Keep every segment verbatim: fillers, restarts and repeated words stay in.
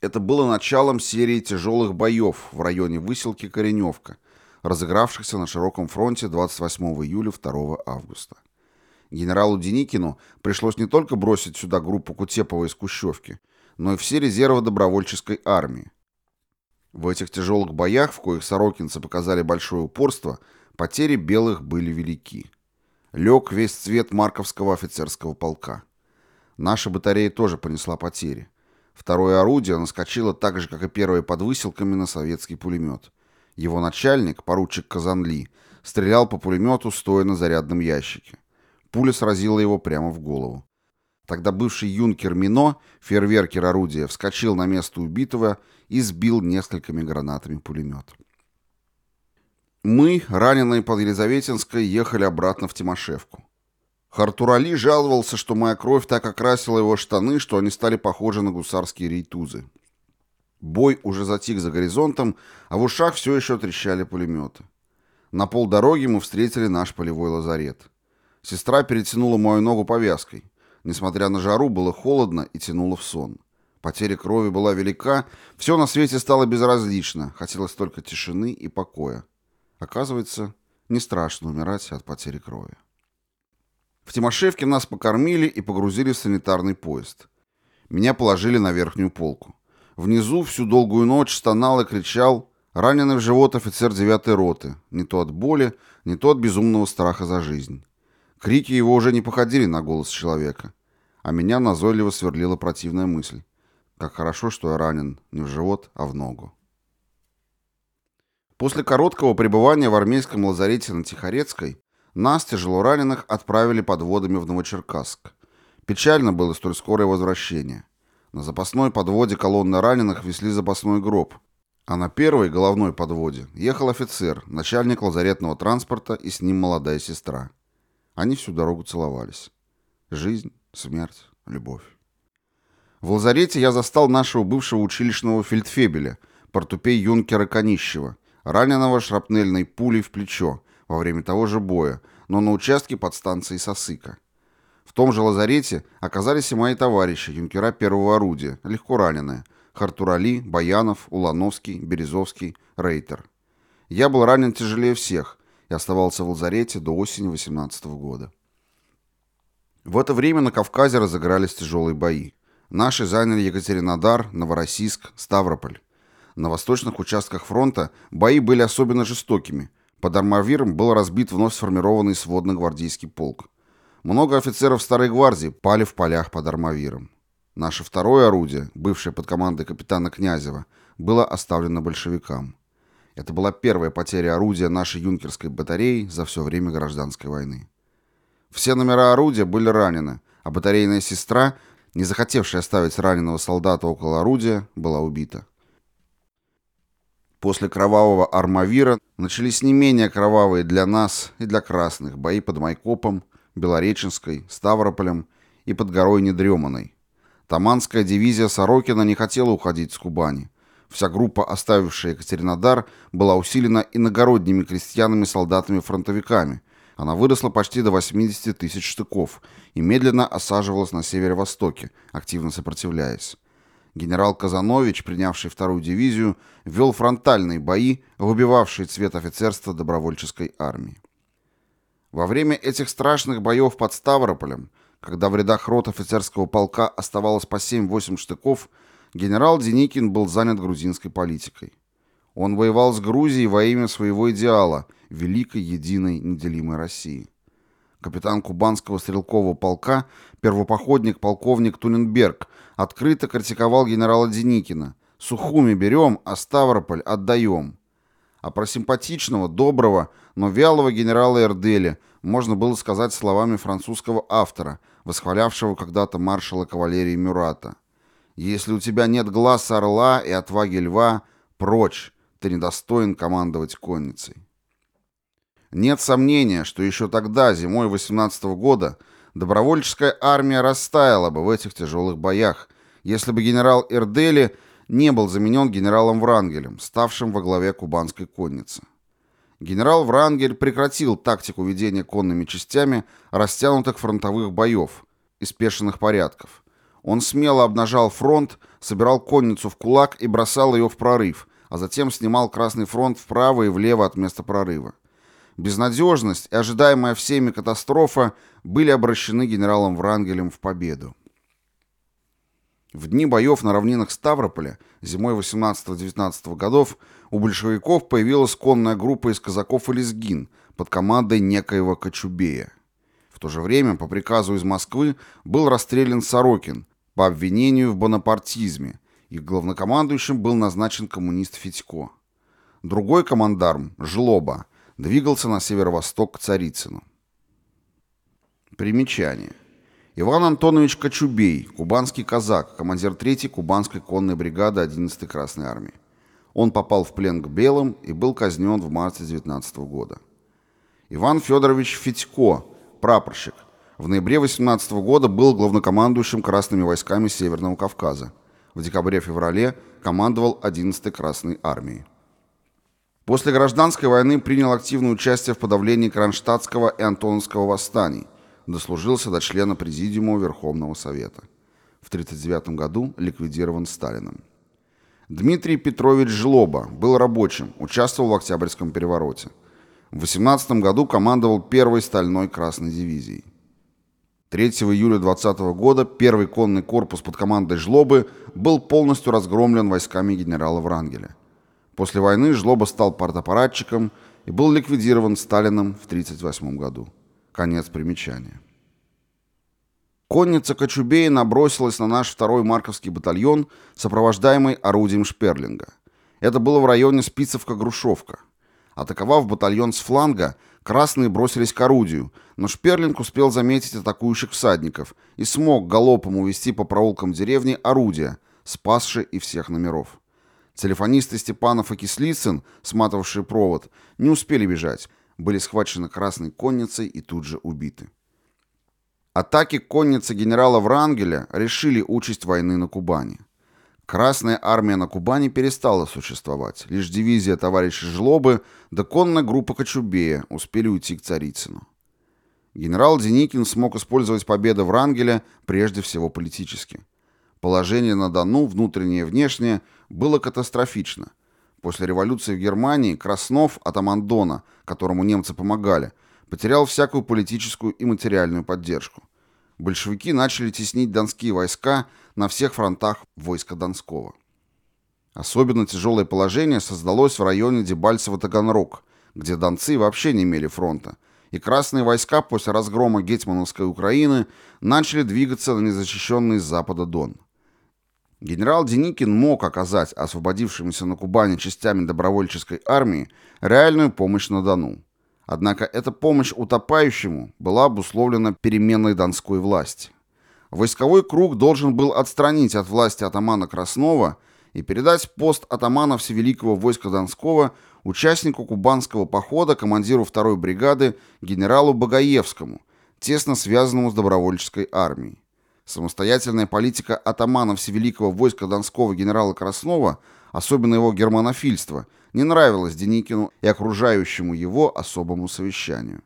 Это было началом серии тяжелых боев в районе Выселки Кореневка, разыгравшихся на широком фронте двадцать восьмого июля — второго августа. Генералу Деникину пришлось не только бросить сюда группу Кутепова из Кущевки, но и все резервы добровольческой армии. В этих тяжелых боях, в коих сорокинцы показали большое упорство, потери белых были велики. Лег весь цвет Марковского офицерского полка. Наша батарея тоже понесла потери. Второе орудие наскочило так же, как и первое, под Выселками на советский пулемет. Его начальник, поручик Казанли, стрелял по пулемету, стоя на зарядном ящике. Пуля сразила его прямо в голову. Тогда бывший юнкер Мино, фейерверкер орудия, вскочил на место убитого и сбил несколькими гранатами пулемет. Мы, раненые под Елизаветинской, ехали обратно в Тимошевку. Хартурали жаловался, что моя кровь так окрасила его штаны, что они стали похожи на гусарские рейтузы. Бой уже затих за горизонтом, а в ушах все еще трещали пулеметы. На полдороги мы встретили наш полевой лазарет. Сестра перетянула мою ногу повязкой. Несмотря на жару, было холодно и тянуло в сон. Потеря крови была велика, все на свете стало безразлично, хотелось только тишины и покоя. Оказывается, не страшно умирать от потери крови. В Тимошевке нас покормили и погрузили в санитарный поезд. Меня положили на верхнюю полку. Внизу всю долгую ночь стонал и кричал раненый в живот офицер девятой роты, не то от боли, не то от безумного страха за жизнь. Крики его уже не походили на голос человека, а меня назойливо сверлила противная мысль. Как хорошо, что я ранен не в живот, а в ногу. После короткого пребывания в армейском лазарете на Тихорецкой нас, тяжело раненых, отправили подводами в Новочеркасск. Печально было столь скорое возвращение. На запасной подводе колонны раненых везли запасной гроб, а на первой, головной подводе, ехал офицер, начальник лазаретного транспорта, и с ним молодая сестра. Они всю дорогу целовались. Жизнь, смерть, любовь. В лазарете я застал нашего бывшего училищного фельдфебеля, портупей юнкера Конищева, раненого шрапнельной пулей в плечо во время того же боя, но на участке под станцией Сосыка. В том же лазарете оказались и мои товарищи, юнкера первого орудия, легко раненые: Хартурали, Баянов, Улановский, Березовский, Рейтер. Я был ранен тяжелее всех и оставался в лазарете до осени восемнадцатого года. В это время на Кавказе разыгрались тяжелые бои. Наши заняли Екатеринодар, Новороссийск, Ставрополь. На восточных участках фронта бои были особенно жестокими. Под Армавиром был разбит вновь сформированный сводно-гвардейский полк. Много офицеров Старой гвардии пали в полях под Армавиром. Наше второе орудие, бывшее под командой капитана Князева, было оставлено большевикам. Это была первая потеря орудия нашей юнкерской батареи за все время гражданской войны. Все номера орудия были ранены, а батарейная сестра, не захотевшая оставить раненого солдата около орудия, была убита. После кровавого Армавира начались не менее кровавые для нас и для красных бои под Майкопом, Белореченской, Ставрополем и под горой Недреманой. Таманская дивизия Сорокина не хотела уходить с Кубани. Вся группа, оставившая Екатеринодар, была усилена иногородними крестьянами-солдатами-фронтовиками. Она выросла почти до восьмидесяти тысяч штыков и медленно осаживалась на северо-востоке, активно сопротивляясь. Генерал Казанович, принявший вторую дивизию, вел фронтальные бои, выбивавшие цвет офицерства добровольческой армии. Во время этих страшных боев под Ставрополем, когда в рядах рот офицерского полка оставалось по семь-восемь штыков, генерал Деникин был занят грузинской политикой. Он воевал с Грузией во имя своего идеала – великой, единой, неделимой России. Капитан кубанского стрелкового полка, первопоходник полковник Туненберг, открыто критиковал генерала Деникина: «Сухуми берем, а Ставрополь отдаем». А про симпатичного, доброго, но вялого генерала Эрделя можно было сказать словами французского автора, восхвалявшего когда-то маршала кавалерии Мюрата: «Если у тебя нет глаз орла и отваги льва, прочь, ты недостоин командовать конницей». Нет сомнения, что еще тогда, зимой восемнадцатого года, добровольческая армия растаяла бы в этих тяжелых боях, если бы генерал Эрдели не был заменен генералом Врангелем, ставшим во главе кубанской конницы. Генерал Врангель прекратил тактику ведения конными частями растянутых фронтовых боев и спешенных порядков. Он смело обнажал фронт, собирал конницу в кулак и бросал ее в прорыв, а затем снимал Красный фронт вправо и влево от места прорыва. Безнадежность и ожидаемая всеми катастрофа были обращены генералом Врангелем в победу. В дни боев на равнинах Ставрополя зимой восемнадцатого-девятнадцатого годов у большевиков появилась конная группа из казаков и лезгин под командой некоего Кочубея. В то же время по приказу из Москвы был расстрелян Сорокин по обвинению в бонапартизме, и главнокомандующим был назначен коммунист Федько. Другой командарм, Жлоба, двигался на северо-восток к Царицыну. Примечание. Иван Антонович Кочубей, кубанский казак, командир третьей кубанской конной бригады одиннадцатой Красной армии. Он попал в плен к белым и был казнен в марте девятнадцатого года. Иван Федорович Федько, прапорщик, в ноябре восемнадцатого года был главнокомандующим Красными войсками Северного Кавказа. В декабре-феврале командовал одиннадцатой Красной армией. После гражданской войны принял активное участие в подавлении Кронштадтского и Антоновского восстаний, дослужился до члена Президиума Верховного Совета. В тысяча девятьсот тридцать девятом году ликвидирован Сталиным. Дмитрий Петрович Жлоба был рабочим, участвовал в Октябрьском перевороте. В восемнадцатом году командовал первой стальной Красной дивизией. третьего июля двадцатого года первый конный корпус под командой Жлобы был полностью разгромлен войсками генерала Врангеля. После войны Жлоба стал партаппаратчиком и был ликвидирован Сталиным в тридцать восьмом году. Конец примечания. Конница Кочубея набросилась на наш второй Марковский батальон, сопровождаемый орудием Шперлинга. Это было в районе Спицевка-Грушевка. Атаковав батальон с фланга, красные бросились к орудию, но Шперлинг успел заметить атакующих всадников и смог галопом увести по проулкам деревни орудия, спасши и всех номеров. Телефонисты Степанов и Кислицын, сматывавшие провод, не успели бежать, были схвачены красной конницей и тут же убиты. Атаки конницы генерала Врангеля решили участь войны на Кубани. Красная армия на Кубани перестала существовать, лишь дивизия товарища Жлобы да конная группа Кочубея успели уйти к Царицыну. Генерал Деникин смог использовать победы Врангеля прежде всего политически. Положение на Дону, внутреннее и внешнее, было катастрофично. После революции в Германии Краснов, атаман Дона, которому немцы помогали, потерял всякую политическую и материальную поддержку. Большевики начали теснить донские войска на всех фронтах войска Донского. Особенно тяжелое положение создалось в районе Дебальцево-Таганрог, где донцы вообще не имели фронта, и красные войска после разгрома гетьмановской Украины начали двигаться на незащищенный с запада Дон. Генерал Деникин мог оказать освободившимся на Кубани частями добровольческой армии реальную помощь на Дону. Однако эта помощь утопающему была обусловлена переменой донской власти. Войсковой круг должен был отстранить от власти атамана Краснова и передать пост атамана Всевеликого войска Донского участнику кубанского похода, командиру второй бригады генералу Багаевскому, тесно связанному с добровольческой армией. Самостоятельная политика атамана Всевеликого войска Донского генерала Краснова, особенно его германофильство, не нравилось Деникину и окружающему его особому совещанию.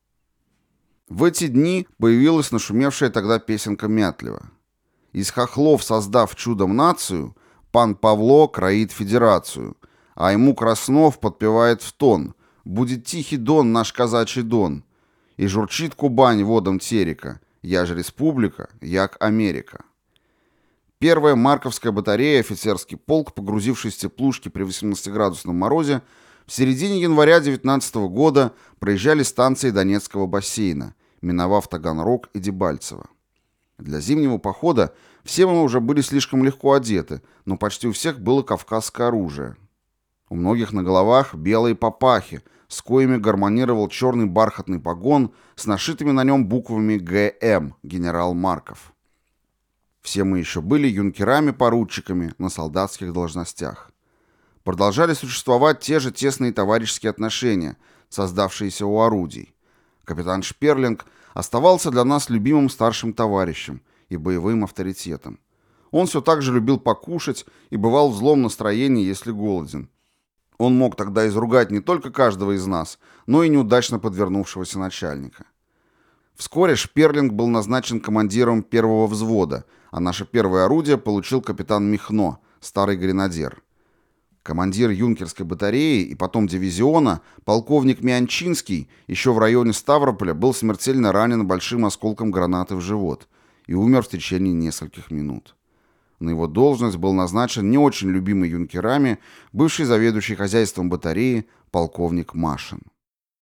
В эти дни появилась нашумевшая тогда песенка Мятлева. «Из хохлов, создав чудом нацию, пан Павло кроит федерацию, а ему Краснов подпевает в тон: будет тихий Дон наш казачий Дон, и журчит Кубань водом терека, я ж республика, як Америка». Первая Марковская батарея, офицерский полк, погрузившись в теплушки при восемнадцатиградусном морозе, в середине января девятнадцатого года проезжали станции Донецкого бассейна, миновав Таганрог и Дебальцево. Для зимнего похода все мы уже были слишком легко одеты, но почти у всех было кавказское оружие. У многих на головах белые папахи, с коими гармонировал черный бархатный погон с нашитыми на нем буквами Г М «Генерал Марков». Все мы еще были юнкерами-поручиками на солдатских должностях. Продолжали существовать те же тесные товарищеские отношения, создавшиеся у орудий. Капитан Шперлинг оставался для нас любимым старшим товарищем и боевым авторитетом. Он все так же любил покушать и бывал в злом настроении, если голоден. Он мог тогда изругать не только каждого из нас, но и неудачно подвернувшегося начальника. Вскоре Шперлинг был назначен командиром первого взвода, а наше первое орудие получил капитан Михно, старый гренадер. Командир юнкерской батареи и потом дивизиона, полковник Мианчинский, еще в районе Ставрополя был смертельно ранен большим осколком гранаты в живот и умер в течение нескольких минут. На его должность был назначен не очень любимый юнкерами бывший заведующий хозяйством батареи полковник Машин.